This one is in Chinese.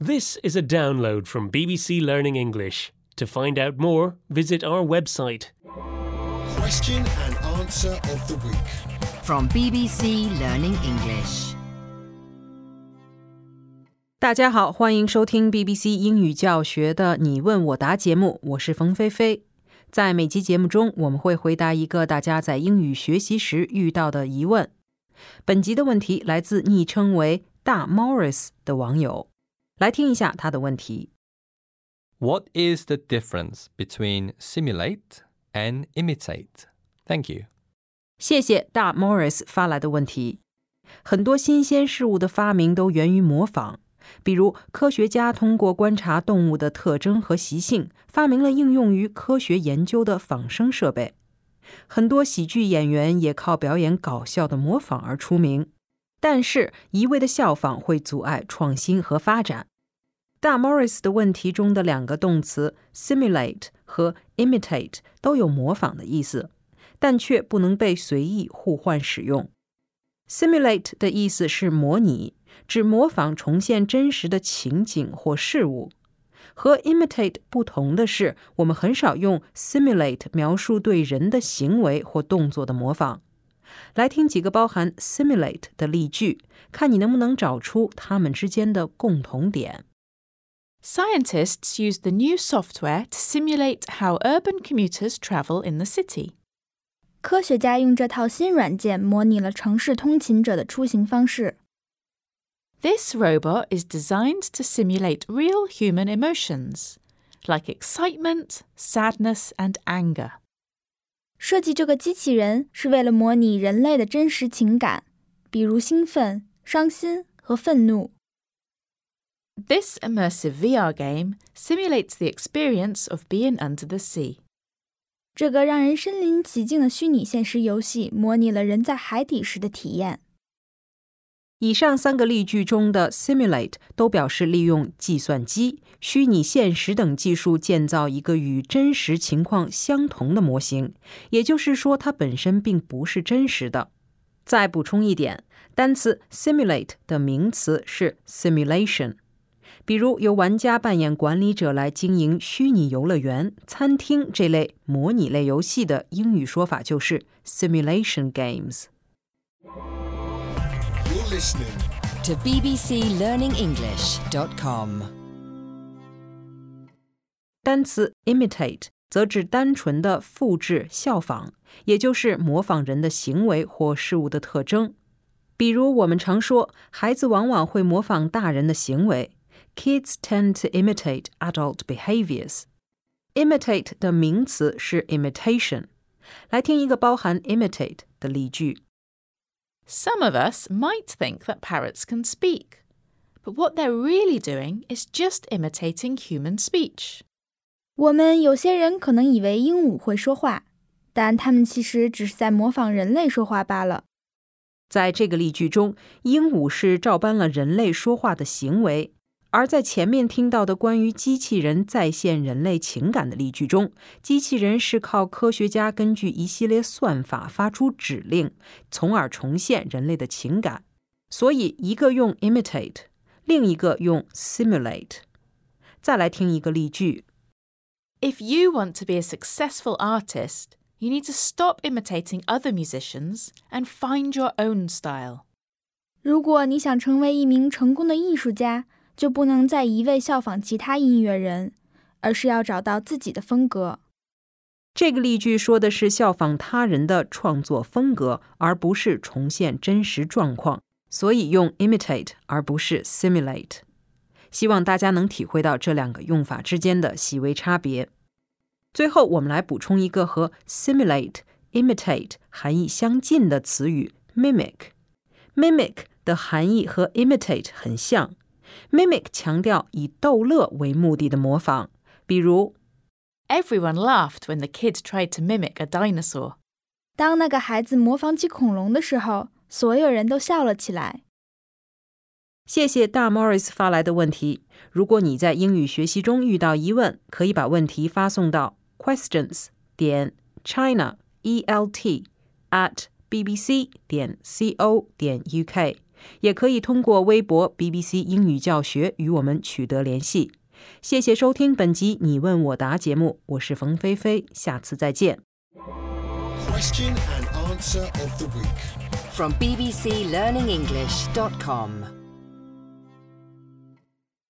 This is a download from BBC Learning English. To find out more, visit our website. Question and answer of the week. From BBC Learning English. 大家好，欢迎收听 BBC 英语教学的你问我答节目，我是冯菲菲。在每期节目中，我们会回答一个大家在英语学习时遇到的疑问。本集的问题来自昵称为大 Morris 的网友，来听一下他的问题。 What is the difference between simulate and imitate? Thank you. 谢谢大 Morris 发来的问题。很多新鲜事物的发明都源于模仿，比如科学家通过观察动物的特征和习性，发明了应用于科学研究的仿生设备。很多喜剧演员也靠表演搞笑的模仿而出名，但是一味的效仿会阻碍创新和发展。大 Morris 的问题中的两个动词 simulate 和 imitate 都有模仿的意思，但却不能被随意互换使用。Simulate 的意思是模拟，指模仿重现真实的情景或事物。和 imitate 不同的是，我们很少用 simulate 描述对人的行为或动作的模仿。来听几个包含 simulate 的例句，看你能不能找出它们之间的共同点。 Scientists use the new software to simulate how urban commuters travel in the city. 科学家用这套新软件模拟了城市通勤者的出行方式。 This robot is designed to simulate real human emotions, like excitement, sadness, and anger. 设计这个机器人是为了模拟人类的真实情感，比如兴奋、伤心和愤怒。 This immersive VR game simulates the experience of being under the sea. 这个让人身临其境的虚拟现实游戏模拟了人在海底时的体验。 以上三个例句中的 simulate 都表示利用计算机、虚拟现实等技术建造一个与真实情况相同的模型，也就是说它本身并不是真实的。再补充一点，单词 simulate 的名词是 simulation。比如由玩家扮演管理者来经营虚拟游乐园、餐厅这类模拟类游戏的英语说法就是 simulation games。 You're listening To bbclearningenglish.com. 单词 imitate 则指单纯的复制、效仿，也就是模仿人的行为或事物的特征。比如我们常说，孩子往往会模仿大人的行为。Kids tend to imitate adult behaviors. Imitate 的名词是 imitation。 来听一个包含 imitate 的例句。 Some of us might think that parrots can speak, but what they're really doing is just imitating human speech. 我们有些人可能以为鹦鹉会说话，但它们其实只是在模仿人类说话罢了。 在这个例句中，鹦鹉是照搬了人类说话的行为，而在前面听到的关于机器人再现人类情感的例句中，机器人是靠科学家根据一系列算法发出指令，从而重现人类的情感。所以一个用 imitate， 另一个用 simulate。 再来听一个例句。 If you want to be a successful artist, you need to stop imitating other musicians and find your own style. 如果你想成为一名成功的艺术家，就不能再一味效仿其他音乐人，而是要找到自己的风格。 这个例句说的是效仿他人的创作风格，而不是重现真实状况，所以用 imitate 而不是 simulate。 希望大家能体会到这两个用法之间的细微差别。最后我们来补充一个和 simulate、imitate 含义相近的词语 mimic。mimic 的含义和 imitate 很像。Mimic 强调以逗乐为目的的模仿，比如 Everyone laughed when the kid tried to mimic a dinosaur. 当那个孩子模仿起恐龙的时候，所有人都笑了起来。 谢谢大 Morris 发来的问题。如果你在英语学习中遇到疑问，可以把问题发送到 questions.china@bbc.co.uk。 也可以通过微博 BBC 英语教学与我们取得联系。谢谢收听本集你问我答节目，我是冯菲菲，下次再见。 Question and answer of the week. From bbclearningenglish.com